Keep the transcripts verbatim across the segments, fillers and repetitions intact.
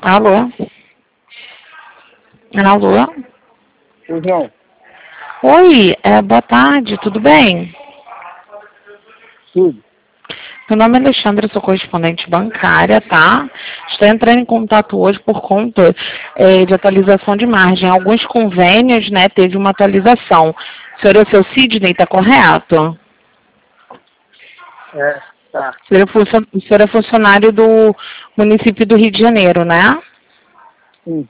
Alô? Alô? Pois não. Oi, é, boa tarde, tudo bem? Tudo. Meu nome é Alexandra, sou correspondente bancária, tá? Estou entrando em contato hoje por conta é, de atualização de margem. Alguns convênios, né, teve uma atualização. O senhor é o seu Sidney, tá correto? É, tá. O senhor é funcio- o senhor é funcionário do município do Rio de Janeiro, né? Sim.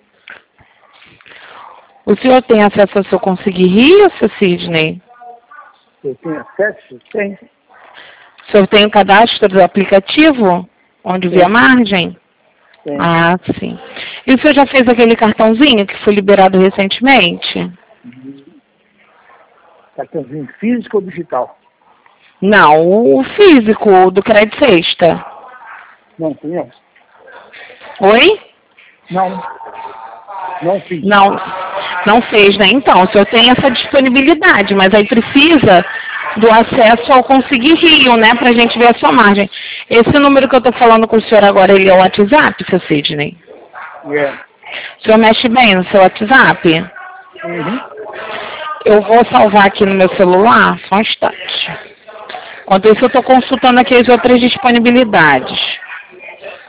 O senhor tem acesso ao seu Conseguir Rio, seu Sidney? Eu tenho acesso? Tem. O senhor tem o cadastro do aplicativo, onde vê a Tem. margem? Tem. Ah, sim. E o senhor já fez aquele cartãozinho que foi liberado recentemente? Cartãozinho físico ou digital? Não, o físico, o do Crédito Sexta. Não, conheço. Oi? Não. Não fiz. Não, não fez, né? Então, o senhor tem essa disponibilidade, mas aí precisa do acesso ao Conseguir Rio, né? Pra gente ver a sua margem. Esse número que eu tô falando com o senhor agora, ele é o WhatsApp, seu Sidney? É. O senhor mexe bem no seu WhatsApp? Uhum. Eu vou salvar aqui no meu celular, só um instante. Enquanto isso, eu estou consultando aqui as outras disponibilidades.